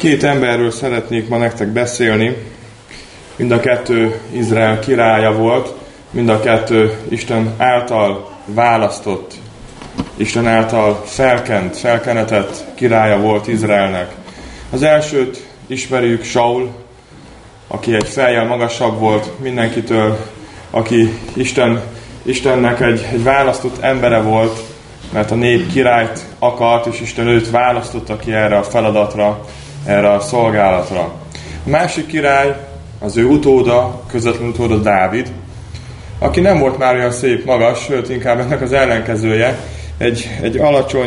Két emberről szeretnék ma nektek beszélni. Mind a kettő Izrael királya volt, mind a kettő Isten által választott, Isten által felkenetett királya volt Izraelnek. Az elsőt ismerjük, Saul, aki egy fejjel magasabb volt mindenkitől, aki Istennek egy választott embere volt, mert a nép királyt akart, és Isten őt választotta ki erre a feladatra, erre a szolgálatra. A másik király, az ő utóda, közvetlen utóda Dávid, aki nem volt már olyan szép magas, sőt inkább ennek az ellenkezője, egy alacsony,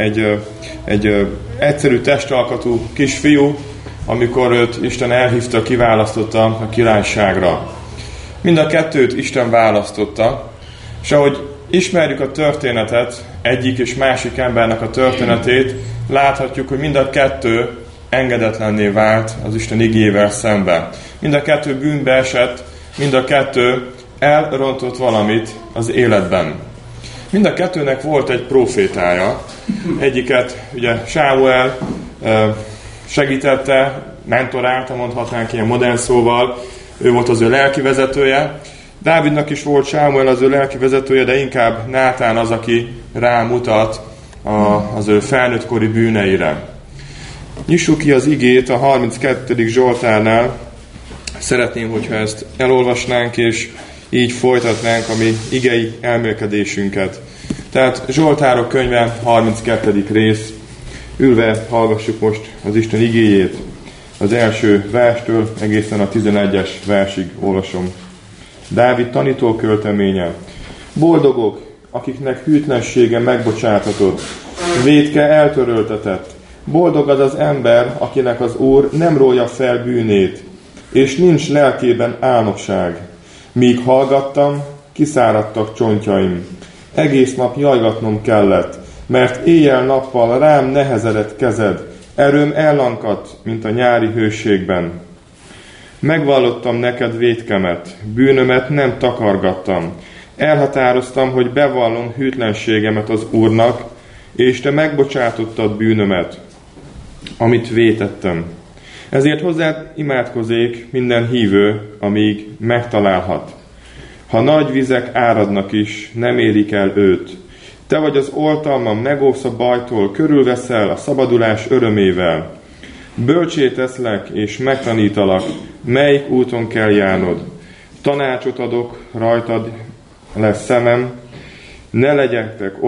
egy egyszerű testalkatú kisfiú, amikor őt Isten elhívta, kiválasztotta a királyságra. Mind a kettőt Isten választotta, és ahogy ismerjük a történetet, egyik és másik embernek a történetét, láthatjuk, hogy mind a kettő engedetlenné vált az Isten igével szemben. Mind a kettő bűnbe esett, mind a kettő elrontott valamit az életben. Mind a kettőnek volt egy profétája. Egyiket ugye Sámuel segítette, mentorálta, mondhatnánk ilyen modern szóval, ő volt az ő lelkivezetője. Dávidnak is volt Sámuel az ő lelkivezetője, de inkább Nátán az, aki rámutat az ő felnőttkori bűneire. Nyissuk ki az igét a 32. Zsoltárnál. Szeretném, hogyha ezt elolvasnánk, és így folytatnánk a mi igei elmélkedésünket. Tehát Zsoltárok könyve, 32. rész. Ülve hallgassuk most az Isten igéjét. Az első verstől egészen a 11-es versig olvasom. Dávid tanítókölteménye. Boldogok, akiknek hűtlensége megbocsátatott, vétke eltöröltetett. Boldog az az ember, akinek az Úr nem rója fel bűnét, és nincs lelkében álnokság. Míg hallgattam, kiszáradtak csontjaim. Egész nap jajgatnom kellett, mert éjjel-nappal rám nehezedett kezed, erőm ellankadt, mint a nyári hőségben. Megvallottam neked vétkemet, bűnömet nem takargattam. Elhatároztam, hogy bevallom hűtlenségemet az Úrnak, és te megbocsátottad bűnömet, amit vétettem. Ezért hozzád imádkozék minden hívő, amíg megtalálhat. Ha nagy vizek áradnak is, nem érik el őt. Te vagy az oltalmam, megóvsz a bajtól, körülveszel a szabadulás örömével. Bölcsé teszlek, és megtanítalak, melyik úton kell járnod. Tanácsot adok, rajtad lesz szemem, ne legyetek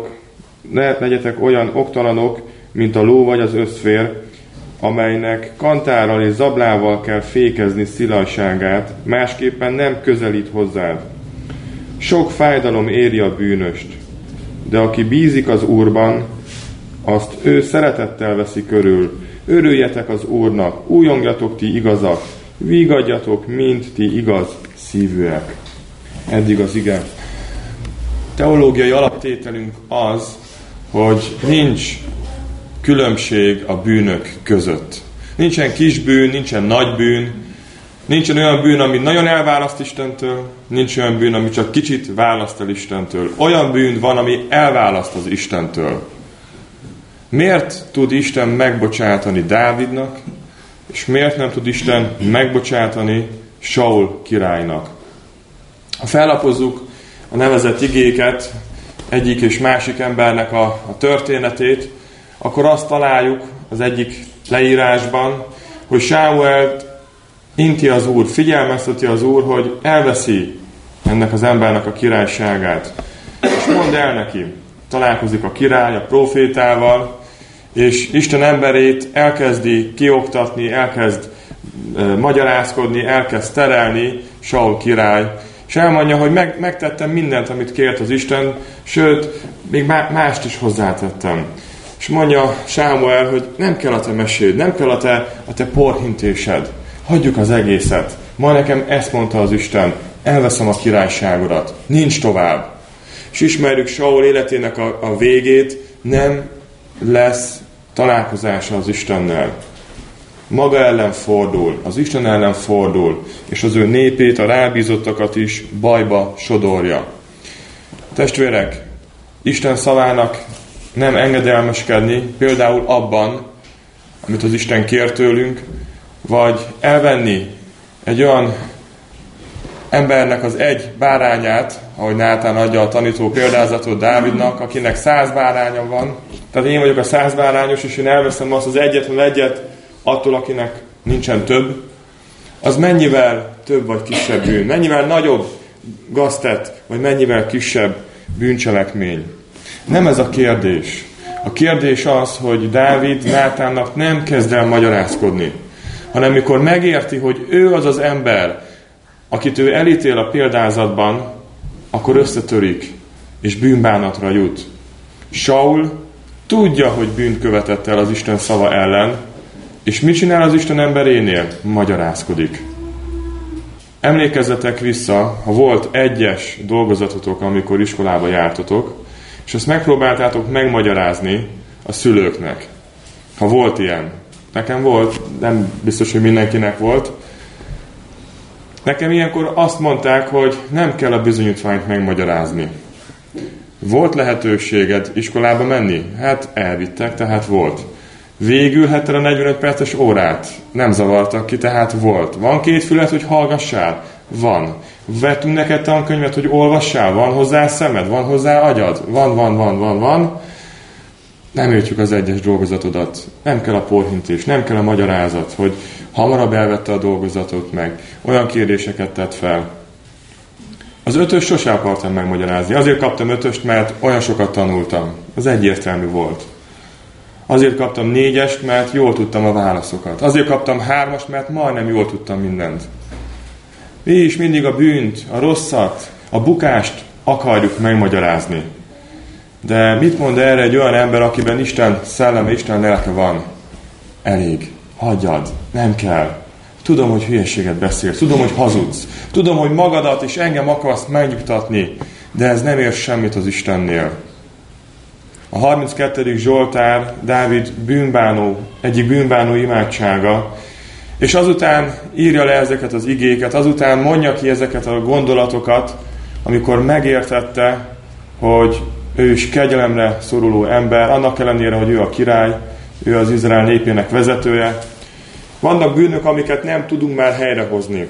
olyan oktalanok, mint a ló vagy az összfér, amelynek kantárral és zablával kell fékezni szilajságát, másképpen nem közelít hozzád. Sok fájdalom éri a bűnöst, de aki bízik az Úrban, azt ő szeretettel veszi körül. Örüljetek az Úrnak, újongjatok ti igazak, vígadjatok, mint ti igaz szívűek. Eddig az ige. Teológiai alaptételünk az, hogy nincs különbség a bűnök között. Nincsen kis bűn, nincsen nagy bűn, nincsen olyan bűn, ami nagyon elválaszt Istentől, nincs olyan bűn, ami csak kicsit választ el Istentől. Olyan bűn van, ami elválaszt az Istentől. Miért tud Isten megbocsátani Dávidnak, és miért nem tud Isten megbocsátani Saul királynak? Ha fellapozzuk a nevezett igéket, egyik és másik embernek a történetét, akkor azt találjuk az egyik leírásban, hogy Sámuelt inti az Úr, figyelmezteti az Úr, hogy elveszi ennek az embernek a királyságát. És mondd el neki, találkozik a király a prófétával, és Isten emberét elkezdi kioktatni, elkezd magyarázkodni, elkezd terelni Saul király, és elmondja, hogy megtettem mindent, amit kért az Isten, sőt, még mást is hozzátettem. És mondja Sámuel, hogy nem kell a te meséd, nem kell a te porhintésed. Hagyjuk az egészet. Ma nekem ezt mondta az Isten, elveszem a királyságodat. Nincs tovább. És ismerjük Saul életének a végét, nem lesz találkozása az Istennel. Maga ellen fordul, az Isten ellen fordul, és az ő népét, a rábízottakat is bajba sodorja. Testvérek, Isten szavának nem engedelmeskedni, például abban, amit az Isten kér tőlünk, vagy elvenni egy olyan embernek az egy bárányát, ahogy Nátán adja a tanító példázatot Dávidnak, akinek 100 báránya van. Tehát én vagyok a 100 bárányos, és én elveszem azt az egyet attól, akinek nincsen több. Az mennyivel több vagy kisebb bűn? Mennyivel nagyobb gaztett, vagy mennyivel kisebb bűncselekmény? Nem ez a kérdés. A kérdés az, hogy Dávid Nátánnak nem kezd el magyarázkodni, hanem mikor megérti, hogy ő az az ember, akit ő elítél a példázatban, akkor összetörik, és bűnbánatra jut. Saul tudja, hogy bűnt követett el az Isten szava ellen, és mit csinál az Isten emberénél? Magyarázkodik. Emlékezzetek vissza, ha volt egyes dolgozatotok, amikor iskolába jártatok, és ezt megpróbáltátok megmagyarázni a szülőknek. Ha volt ilyen. Nekem volt, nem biztos, hogy mindenkinek volt. Nekem ilyenkor azt mondták, hogy nem kell a bizonyítványt megmagyarázni. Volt lehetőséged iskolába menni? Hát elvittek, tehát volt. Végülhetted a 45 perces órát? Nem zavartak ki, tehát volt. Van 2 fület, hogy hallgassál? Van. Vettünk neked tankönyvet, hogy olvassál? Van hozzá szemed? Van hozzá agyad? Van. Nem értjük az egyes dolgozatodat. Nem kell a porhintés, nem kell a magyarázat, hogy hamarabb elvette a dolgozatot meg. Olyan kérdéseket tett fel. Az 5-ös sosem akartam megmagyarázni. Azért kaptam 5-öst, mert olyan sokat tanultam. Az egyértelmű volt. Azért kaptam 4-est, mert jól tudtam a válaszokat. Azért kaptam 3-ast, mert majdnem jól tudtam mindent. Mi is mindig a bűnt, a rosszat, a bukást akarjuk megmagyarázni. De mit mond erre egy olyan ember, akiben Isten szelleme, Isten lelke van? Elég. Hagyjad. Nem kell. Tudom, hogy hülyeséget beszélsz. Tudom, hogy hazudsz. Tudom, hogy magadat és engem akarsz megnyugtatni. De ez nem ér semmit az Istennél. A 32. Zsoltár Dávid egyik bűnbánó imádsága, és azután írja le ezeket az igéket, azután mondja ki ezeket a gondolatokat, amikor megértette, hogy ő is kegyelemre szoruló ember, annak ellenére, hogy ő a király, ő az Izrael népének vezetője. Vannak bűnök, amiket nem tudunk már helyrehozni.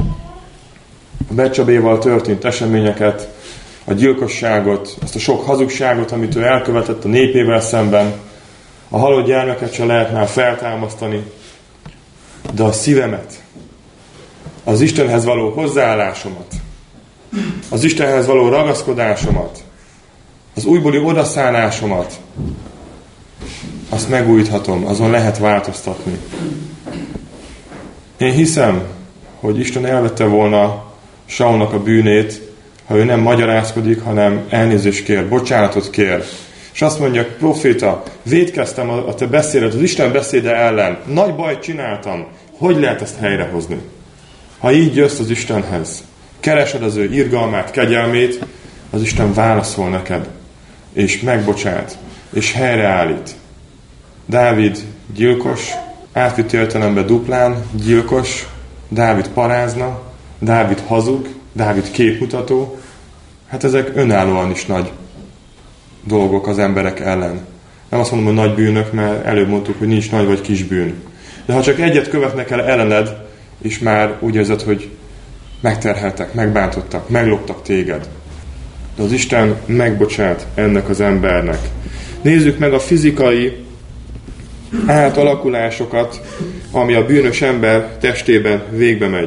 A Becsabéval történt eseményeket, a gyilkosságot, azt a sok hazugságot, amit ő elkövetett a népével szemben, a halott gyermeket se lehet már feltámasztani, de a szívemet, az Istenhez való hozzáállásomat, az Istenhez való ragaszkodásomat, az újbóli odaszánásomat, azt megújíthatom, azon lehet változtatni. Én hiszem, hogy Isten elvette volna Saulnak a bűnét, ha ő nem magyarázkodik, hanem elnézést kér, bocsánatot kér. És azt mondja, proféta, vétkeztem a te beszédet, az Isten beszéde ellen. Nagy bajt csináltam. Hogy lehet ezt helyrehozni? Ha így jössz az Istenhez, keresed az ő irgalmát, kegyelmét, az Isten válaszol neked, és megbocsát, és helyreállít. Dávid gyilkos, átvitt értelemben duplán gyilkos, Dávid parázna, Dávid hazug, Dávid képmutató. Hát ezek önállóan is nagy dolgok az emberek ellen. Nem azt mondom, hogy nagy bűnök, mert előbb mondtuk, hogy nincs nagy vagy kis bűn. De ha csak egyet követnek el ellened, és már úgy érzed, hogy megterheltek, megbántottak, megloptak téged. De az Isten megbocsát ennek az embernek. Nézzük meg a fizikai átalakulásokat, ami a bűnös ember testében végbe megy.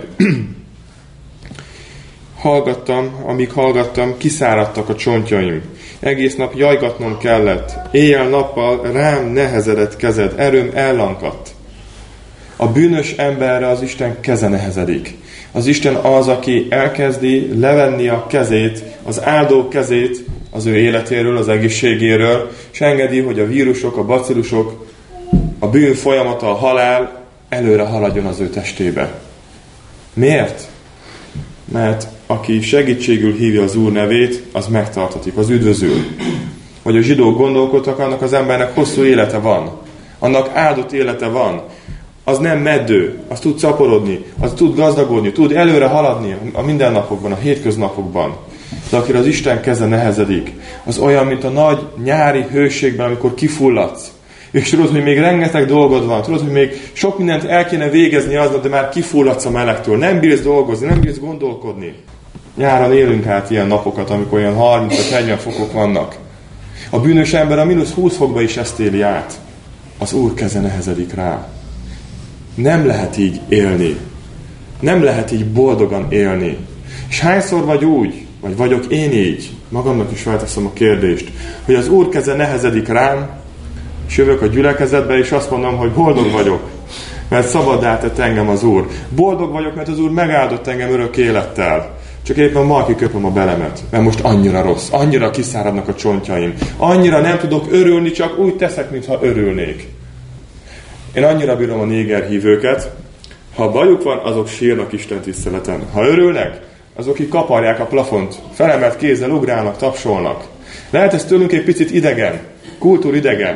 Amíg hallgattam, kiszáradtak a csontjaim. Egész nap jajgatnom kellett. Éjjel-nappal rám nehezedett kezed, erőm ellankadt. A bűnös emberre az Isten keze nehezedik. Az Isten az, aki elkezdi levenni a kezét, az áldó kezét az ő életéről, az egészségéről, és engedi, hogy a vírusok, a bacillusok, a bűn folyamata, a halál előre haladjon az ő testébe. Miért? Mert aki segítségül hívja az Úr nevét, az megtartatik, az üdvözül. Vagy a zsidók gondolkodtak, annak az embernek hosszú élete van. Annak áldott élete van. Az nem meddő, az tud szaporodni, az tud gazdagodni, tud előre haladni a mindennapokban, a hétköznapokban. De akire az Isten keze nehezedik, az olyan, mint a nagy nyári hőségben, amikor kifulladsz, És tudod, hogy még rengeteg dolgod van, tudod, hogy még sok mindent el kéne végezni aznap, de már kifulladsz a melegtől. Nem bírsz dolgozni, nem bírsz gondolkodni. Nyáron élünk át ilyen napokat, amikor olyan 30-40 fokok vannak. A bűnös ember a -20 fokba is ezt éli át. Az Úr keze nehezedik rá. Nem lehet így élni. Nem lehet így boldogan élni. És hányszor vagy úgy, vagy vagyok én így, magamnak is felteszem a kérdést, hogy az Úr keze nehezedik rám, és jövök a gyülekezetbe, és azt mondom, hogy boldog vagyok, mert szabaddá tett engem az Úr. Boldog vagyok, mert az Úr megáldott engem örök élettel. Csak éppen ma kiköpöm a belemet, mert most annyira rossz, annyira kiszáradnak a csontjaim, annyira nem tudok örülni, csak úgy teszek, mintha örülnék. Én annyira bírom a néger hívőket, ha bajuk van, azok sírnak Isten tiszteleten. Ha örülnek, azok ki kaparják a plafont, felemelt kézzel ugrálnak, tapsolnak. Lehet ez tőlünk egy picit idegen, kultúridegen,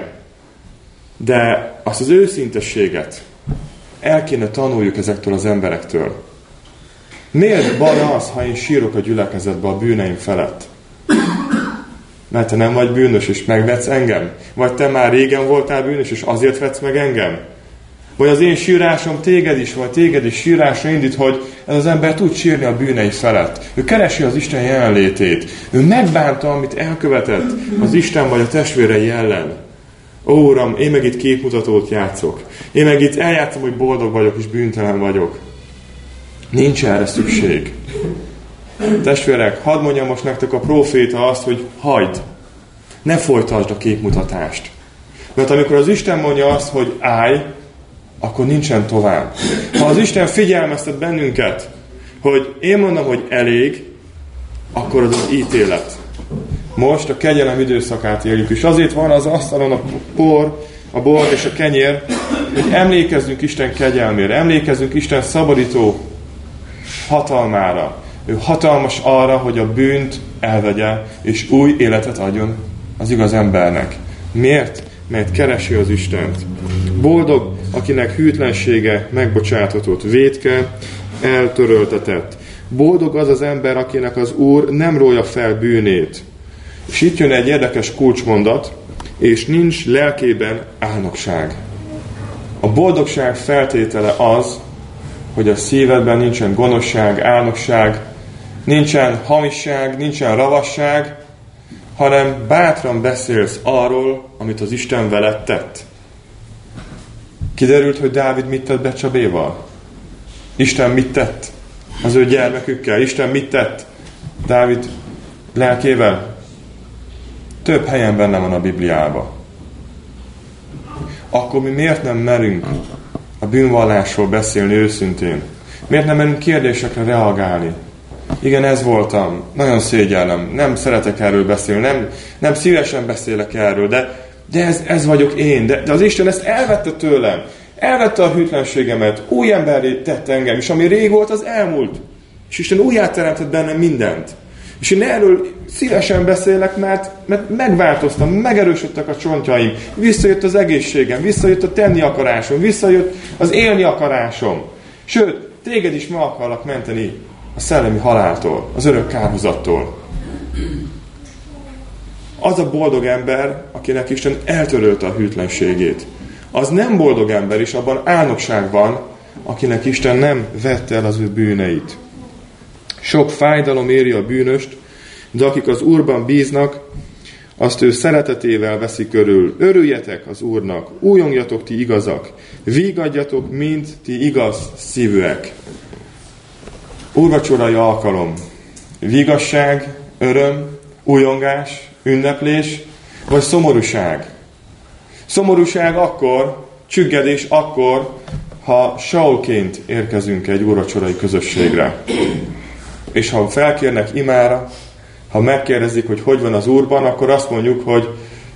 de azt az őszintességet el kéne tanuljuk ezektől az emberektől. Miért baj az, ha én sírok a gyülekezetbe a bűneim felett? Mert te nem vagy bűnös, és megvetsz engem? Vagy te már régen voltál bűnös, és azért vetsz meg engem? Vagy az én sírásom téged is, vagy téged is sírásra indít, hogy ez az ember tud sírni a bűnei felett. Ő keresi az Isten jelenlétét. Ő megbánta, amit elkövetett az Isten vagy a testvérei ellen. Ó, Uram, én meg itt képmutatót játszok. Én meg itt eljátszom, hogy boldog vagyok, és bűntelen vagyok. Nincs erre szükség. Testvérek, hadd mondjam most nektek a próféta azt, hogy hagyd. Ne folytasd a képmutatást. Mert amikor az Isten mondja azt, hogy állj, akkor nincsen tovább. Ha az Isten figyelmeztet bennünket, hogy én mondom, hogy elég, akkor az az ítélet. Most a kegyelem időszakát éljük, és azért van az asztalon a bor és a kenyér, hogy emlékezzünk Isten kegyelmére, emlékezzünk Isten szabadító hatalmára. Ő hatalmas arra, hogy a bűnt elvegye, és új életet adjon az igaz embernek. Miért? Mert keresi az Istent. Boldog, akinek hűtlensége megbocsátatott, vétke eltöröltetett. Boldog az az ember, akinek az Úr nem rója fel bűnét. És itt jön egy érdekes kulcsmondat, és nincs lelkében álnokság. A boldogság feltétele az, hogy a szívedben nincsen gonoszság, álnokság, nincsen hamisság, nincsen ravasság, hanem bátran beszélsz arról, amit az Isten veled tett. Kiderült, hogy Dávid mit tett Becsabéval? Isten mit tett az ő gyermekükkel? Isten mit tett Dávid lelkével? Több helyen benne van a Bibliában. Akkor mi miért nem merünk a bűnvallásról beszélni őszintén? Miért nem merünk kérdésekre reagálni? Igen, ez voltam. Nagyon szégyellem. Nem szeretek erről beszélni. Nem szívesen beszélek erről. De ez vagyok én. De az Isten ezt elvette tőlem. Elvette a hűtlenségemet. Új emberré tett engem. És ami rég volt, az elmúlt. És Isten újjáteremtett bennem mindent. És én erről szívesen beszélek, mert megváltoztam, megerősödtek a csontjaim. Visszajött az egészségem. Visszajött a tenni akarásom. Visszajött az élni akarásom. Sőt, téged is meg akarlak menteni a szellemi haláltól, az örök kárhozattól. Az a boldog ember, akinek Isten eltörölte a hűtlenségét. Az nem boldog ember, és abban álnokság van, akinek Isten nem vette el az ő bűneit. Sok fájdalom éri a bűnöst, de akik az Úrban bíznak, azt ő szeretetével veszi körül. Örüljetek az Úrnak, újongjatok ti igazak, vígadjatok, mint ti igaz szívűek. Úrvacsorai alkalom, vigasság, öröm, újongás, ünneplés, vagy szomorúság. Szomorúság akkor, csüggedés akkor, ha Saulként érkezünk egy úrvacsorai közösségre. És ha felkérnek imára, ha megkérdezik, hogy van az Úrban, akkor azt mondjuk, hogy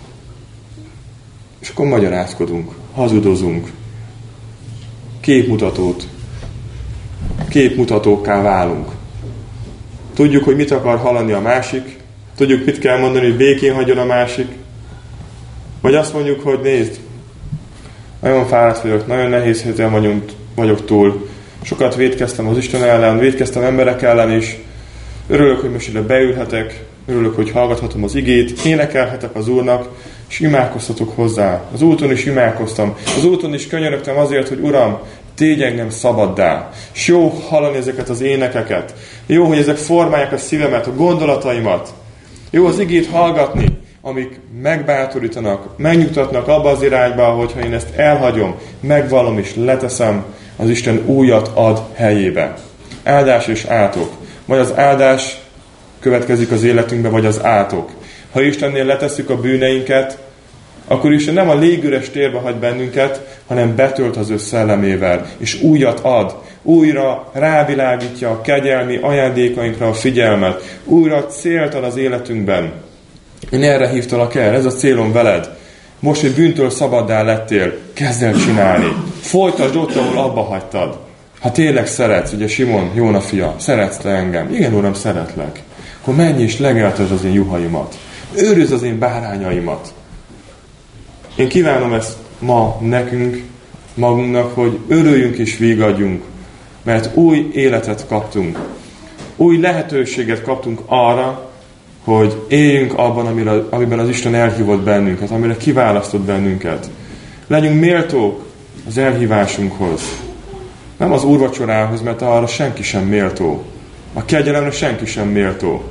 és akkor magyarázkodunk, hazudozunk, képmutatókká válunk. Tudjuk, hogy mit akar hallani a másik, tudjuk, mit kell mondani, hogy békén hagyjon a másik, vagy azt mondjuk, hogy nézd, nagyon fáradt vagyok, nagyon nehéz héten vagyok túl, sokat vétkeztem az Isten ellen, vétkeztem emberek ellen is, örülök, hogy most ide beülhetek, örülök, hogy hallgathatom az igét, énekelhetek az Úrnak, és imádkoztatok hozzá. Az úton is imádkoztam. Az úton is könyörögtem azért, hogy Uram, tégy engem szabaddá. És jó hallani ezeket az énekeket. Jó, hogy ezek formálják a szívemet, a gondolataimat. Jó az igét hallgatni, amik megbátorítanak, megnyugtatnak abba az irányba, hogyha én ezt elhagyom, megvallom és leteszem, az Isten újat ad helyébe. Áldás és átok. Vagy az áldás következik az életünkbe, vagy az átok. Ha Istennél letesszük a bűneinket, akkor Isten nem a légüres térbe hagy bennünket, hanem betölt az ő szellemével, és újat ad. Újra rávilágítja a kegyelmi ajándékainkra a figyelmet. Újra célt ad az életünkben. Én erre hívtalak el, ez a célom veled. Most, hogy bűntől szabaddá lettél, kezd el csinálni. Folytasd ott, ahol abba hagytad. Ha tényleg szeretsz, ugye Simon, Jóna fia, szeretsz te engem? Igen, Uram, szeretlek. Akkor menj és legeltesd az én juhaimat. Őrizd az én bárányaimat. Én kívánom ezt ma nekünk, magunknak, hogy örüljünk és vígadjunk, mert új életet kaptunk. Új lehetőséget kaptunk arra, hogy éljünk abban, amiben az Isten elhívott bennünket, amire kiválasztott bennünket. Legyünk méltók az elhívásunkhoz. Nem az úrvacsorához, mert arra senki sem méltó. A kegyelemre senki sem méltó.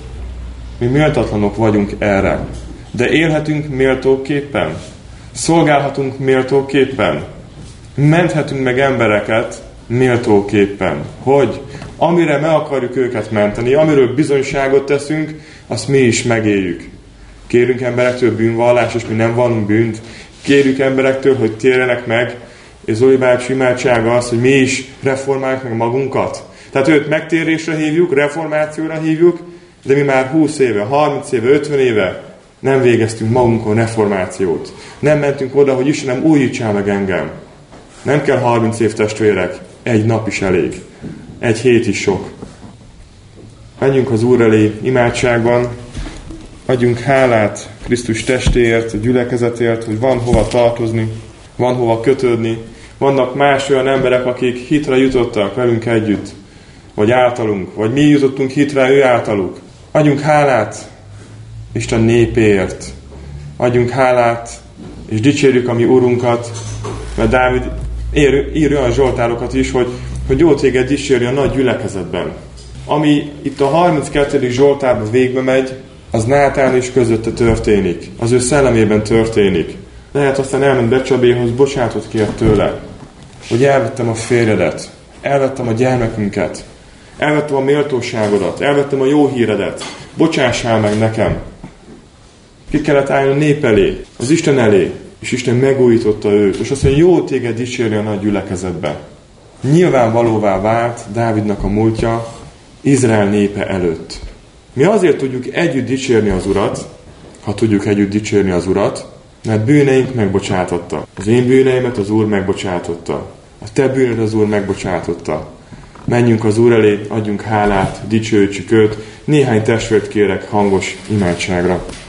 Mi méltatlanok vagyunk erre. De élhetünk méltóképpen. Szolgálhatunk méltóképpen. Menthetünk meg embereket méltóképpen. Hogy amire meg akarjuk őket menteni, amiről bizonyságot teszünk, azt mi is megéljük. Kérünk emberektől bűnvallást, és mi nem vallunk bűnt. Kérjük emberektől, hogy térjenek meg, és Zoli bácsi imádsága az, hogy mi is reformáljuk meg magunkat. Tehát őt megtérésre hívjuk, reformációra hívjuk, de mi már 20 éve, 30 éve, 50 éve nem végeztünk magunkon reformációt. Nem mentünk oda, hogy Istenem, újítsál meg engem. Nem kell 30 év, testvérek, egy nap is elég. Egy hét is sok. Menjünk az Úr elé imádságban, adjunk hálát Krisztus testéért, a gyülekezetért, hogy van hova tartozni, van hova kötődni. Vannak más olyan emberek, akik hitre jutottak velünk együtt, vagy általunk, vagy mi jutottunk hitre ő általuk. Adjunk hálát Isten népéért. Adjunk hálát, és dicsérjük a mi Urunkat, mert Dávid ír olyan zsoltárokat is, hogy jó téged dicsérni a nagy gyülekezetben. Ami itt a 32. zsoltárban végbe megy, az Nátán is közötte történik. Az ő szellemében történik. Lehet aztán elment Becsabéhoz, bocsánatot kért tőle, hogy elvettem a férjedet, elvettem a gyermekünket, elvettem a méltóságodat, elvettem a jó híredet, bocsássál meg nekem. Ki kellett állni a nép elé, az Isten elé, és Isten megújította őt, és azt mondja, jó téged dicsérni a nagy gyülekezetbe. Nyilvánvalóvá vált Dávidnak a múltja Izrael népe előtt. Mi azért tudjuk együtt dicsérni az Urat, ha tudjuk együtt dicsérni az Urat, mert bűneink megbocsátotta. Az én bűneimet az Úr megbocsátotta. A te bűnöd az Úr megbocsátotta. Menjünk az Úr elé, adjunk hálát, dicsőítsük őt. Néhány testvért kérek hangos imádságra.